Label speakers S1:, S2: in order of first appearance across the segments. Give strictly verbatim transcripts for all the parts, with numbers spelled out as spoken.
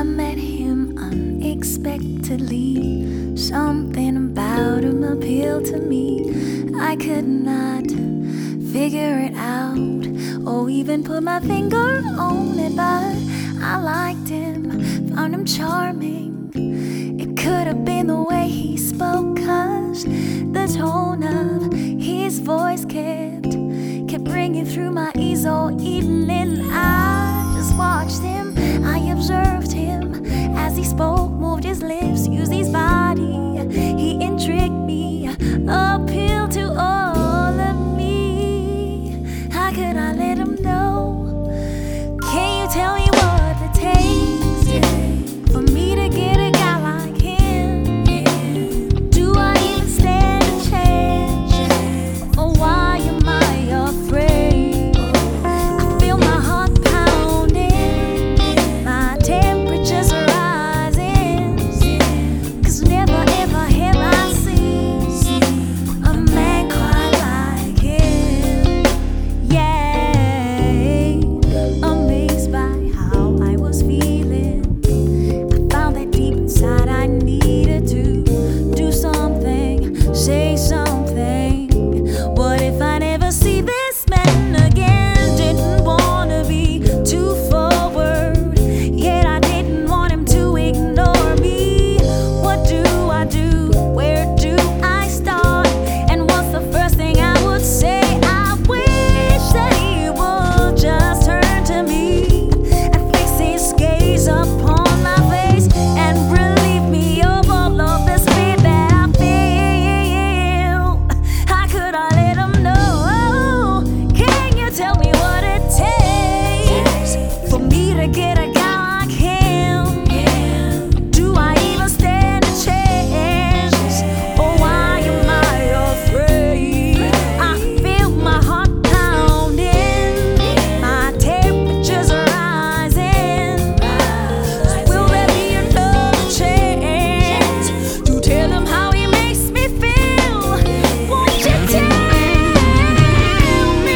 S1: I met him unexpectedly. Something about him appealed to me. I could not figure it out or even put my finger on it, but I liked him, found him charming. It could have been the way he spoke, 'cause the tone of his voice kept kept ringing through my ears all evening. I just watched him, I observed him as he spoke, moved his lips, used his body. He intrigued me, appealed to all of me. How could I let him know? Can you tell me what it takes for me to get a guy like him? Do I even stand a chance? Or why am I afraid? I feel my heart pounding, my temperature's rising, 'cause never ever have I seen a man quite like him. Yeah, amazed by how I was feeling, I found that deep inside I needed to do something, say something. What if I never see this man again? Didn't wanna be too forward, yet I didn't want him to ignore me. What do I do? Where do I start? And what's the first thing I would say? I wish that he would just turn to me and fix his gaze upon my face and relieve me of all of this fear that I feel. How could I let him know? Can you tell me what it takes for me to get a guy like him? Do I even stand a chance? Or why am I afraid? I feel my heart pounding, my temperature's rising. Will there be another chance to tell him how he makes me feel? Won't you tell me?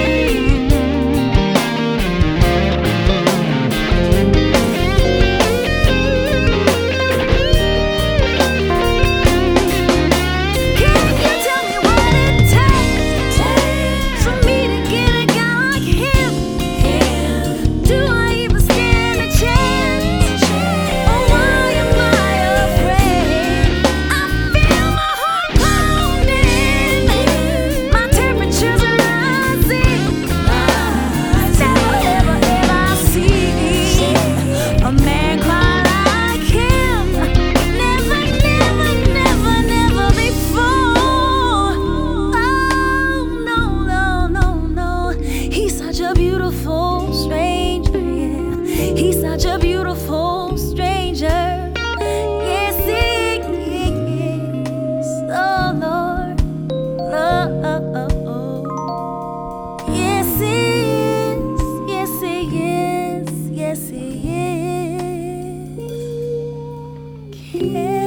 S1: Can you tell me what it takes for me to get a guy like him? Do I even stand a chance? Or why am I afraid? I feel my heart pounding, my temperature's rising. Never ever ever see a man quite like him. Never, never, never, never before. Oh no, no, no, no. He's such a beautiful stranger, yeah. He's such a beautiful stranger. Yes, he is. Oh Lord, oh, yes he is. Yes he is. Yes he is.